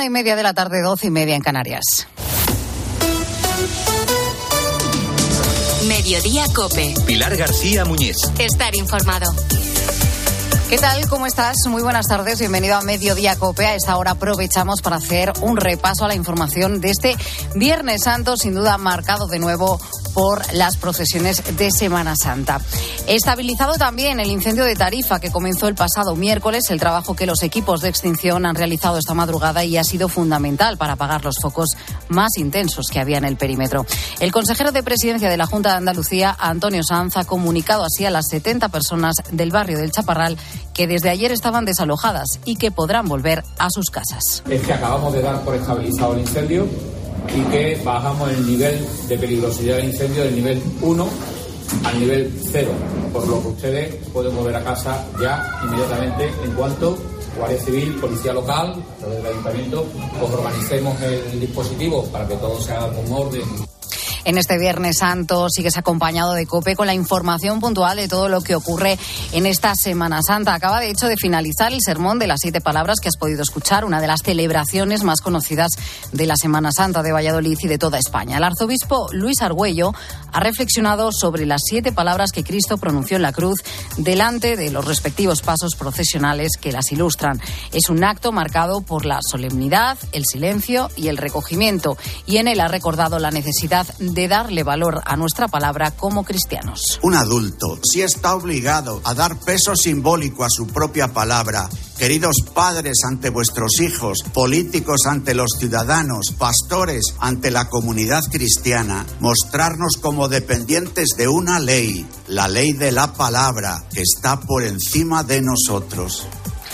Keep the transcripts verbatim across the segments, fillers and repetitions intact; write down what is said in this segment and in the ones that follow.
Y media de la tarde, doce y media en Canarias. Mediodía COPE. Pilar García Muñiz. Estar informado. ¿Qué tal? ¿Cómo estás? Muy buenas tardes. Bienvenido a Mediodía COPE. A esta hora aprovechamos para hacer un repaso a la información de este Viernes Santo, sin duda marcado de nuevo por las procesiones de Semana Santa. Estabilizado también el incendio de Tarifa que comenzó el pasado miércoles, el trabajo que los equipos de extinción han realizado esta madrugada y ha sido fundamental para apagar los focos más intensos que había en el perímetro. El consejero de Presidencia de la Junta de Andalucía, Antonio Sanz, ha comunicado así a las setenta personas del barrio del Chaparral que desde ayer estaban desalojadas y que podrán volver a sus casas. Es que acabamos de dar por estabilizado el incendio y que bajamos el nivel de peligrosidad del incendio del nivel uno al nivel cero, por lo que ustedes pueden volver a casa ya inmediatamente en cuanto Guardia Civil, Policía Local, del Ayuntamiento, pues organicemos el dispositivo para que todo se haga con orden. En este Viernes Santo sigues acompañado de COPE con la información puntual de todo lo que ocurre en esta Semana Santa. Acaba de hecho de finalizar el sermón de las siete palabras que has podido escuchar, una de las celebraciones más conocidas de la Semana Santa de Valladolid y de toda España. El arzobispo Luis Argüello ha reflexionado sobre las siete palabras que Cristo pronunció en la cruz delante de los respectivos pasos procesionales que las ilustran. Es un acto marcado por la solemnidad, el silencio y el recogimiento, y en él ha recordado la necesidad de darle valor a nuestra palabra como cristianos. Un adulto, si está obligado a dar peso simbólico a su propia palabra, queridos padres ante vuestros hijos, políticos ante los ciudadanos, pastores ante la comunidad cristiana, mostrarnos como dependientes de una ley, la ley de la palabra, que está por encima de nosotros.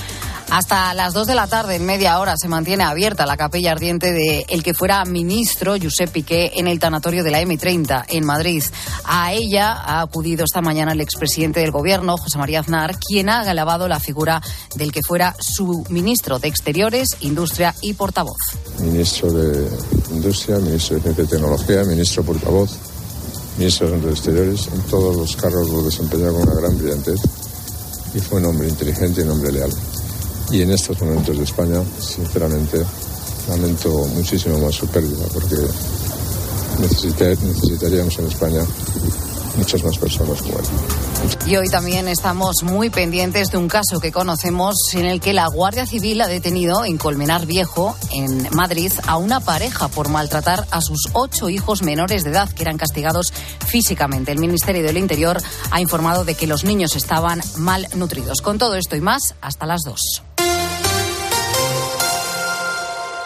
Hasta las dos de la tarde, en media hora, se mantiene abierta la capilla ardiente de el que fuera ministro, Josep Piqué, en el tanatorio de la eme treinta, en Madrid. A ella ha acudido esta mañana el expresidente del Gobierno, José María Aznar, quien ha alabado la figura del que fuera su ministro de Exteriores, Industria y portavoz. Ministro de Industria, ministro de Ciencia y Tecnología, ministro portavoz, ministro de Exteriores, en todos los cargos lo desempeñó con una gran brillantez y fue un hombre inteligente y un hombre leal. Y en estos momentos de España, sinceramente, lamento muchísimo más su pérdida, porque necesitar, necesitaríamos en España muchas más personas como él. Y hoy también estamos muy pendientes de un caso que conocemos en el que la Guardia Civil ha detenido en Colmenar Viejo, en Madrid, a una pareja por maltratar a sus ocho hijos menores de edad que eran castigados físicamente. El Ministerio del Interior ha informado de que los niños estaban malnutridos. Con todo esto y más, hasta las dos.